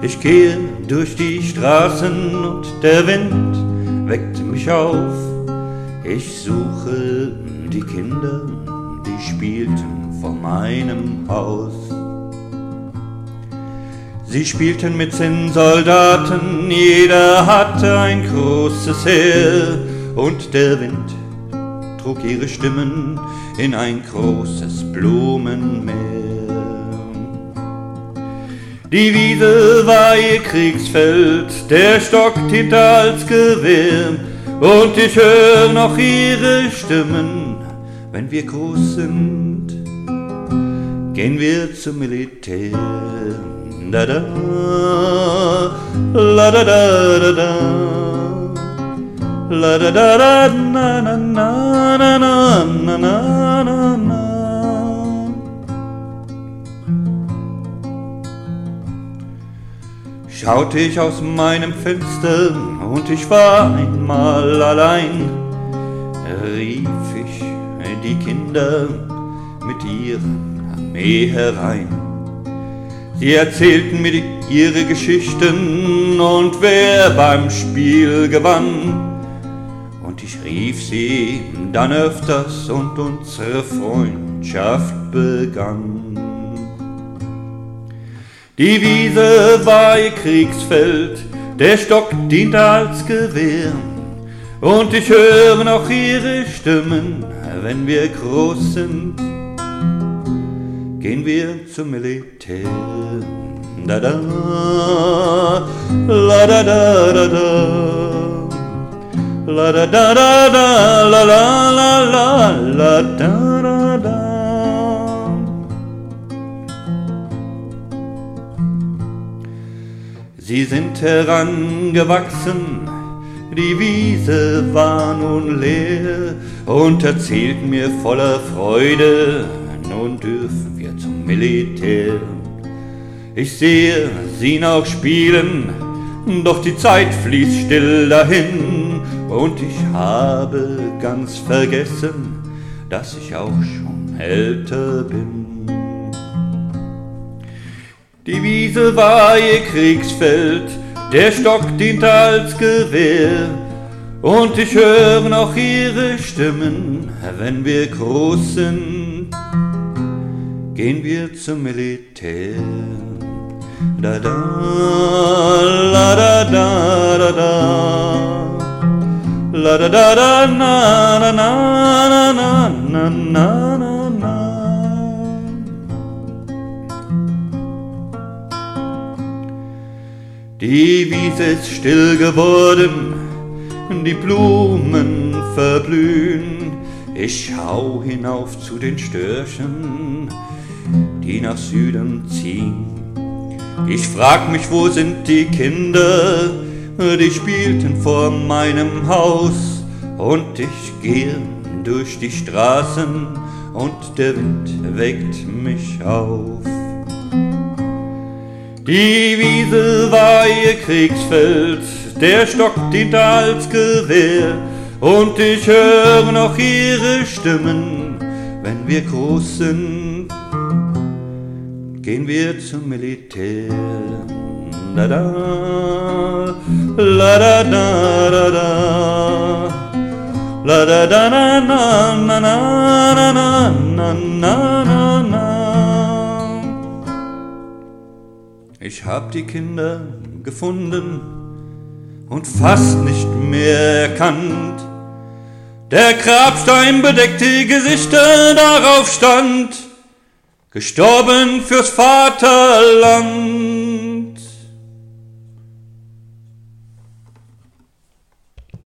Ich gehe durch die Straßen und der Wind weckt mich auf. Ich suche die Kinder, die spielten vor meinem Haus. Sie spielten mit Zinnsoldaten, jeder hatte ein großes Heer, und der Wind trug ihre Stimmen in ein großes Blumenmeer. Die Wiese war ihr Kriegsfeld, der Stock diente als Gewehr, und ich höre noch ihre Stimmen. Wenn wir groß sind, gehen wir zum Militär. Da da, la da da da da, la da da da, na na na na na na na na. Schaute ich aus meinem Fenster und ich war einmal allein, rief ich die Kinder mit ihrer Armee herein. Sie erzählten mir ihre Geschichten und wer beim Spiel gewann. Und ich rief sie dann öfters und unsere Freundschaft begann. Die Wiese war ihr Kriegsfeld, der Stock diente als Gewehr, und ich höre noch ihre Stimmen, wenn wir groß sind, gehen wir zum Militär. Da da, la da da da da, la da da da da, la la la la, la da da da. Sie sind herangewachsen, die Wiese war nun leer, und erzählten mir voller Freude, nun dürfen wir zum Militär. Ich sehe sie noch spielen, doch die Zeit fließt still dahin, und ich habe ganz vergessen, dass ich auch schon älter bin. Die Wiese war ihr Kriegsfeld, der Stock diente als Gewehr, und ich höre noch ihre Stimmen, wenn wir groß sind, gehen wir zum Militär. Da da, la da da da da, la da da da, na na na na na na na na. Die Wiese ist still geworden, die Blumen verblühen. Ich schau hinauf zu den Störchen, die nach Süden ziehen. Ich frag mich, wo sind die Kinder, die spielten vor meinem Haus. Und ich gehe durch die Straßen und der Wind weckt mich auf. Die Wiese war ihr Kriegsfeld, der Stock diente als Gewehr, und ich höre noch ihre Stimmen, wenn wir groß sind, gehen wir zum Militär. Da da, la da da da da, la da da na na na na na na na na na. Ich hab die Kinder gefunden und fast nicht mehr erkannt. Der Grabstein bedeckte Gesichter, darauf stand: gestorben fürs Vaterland.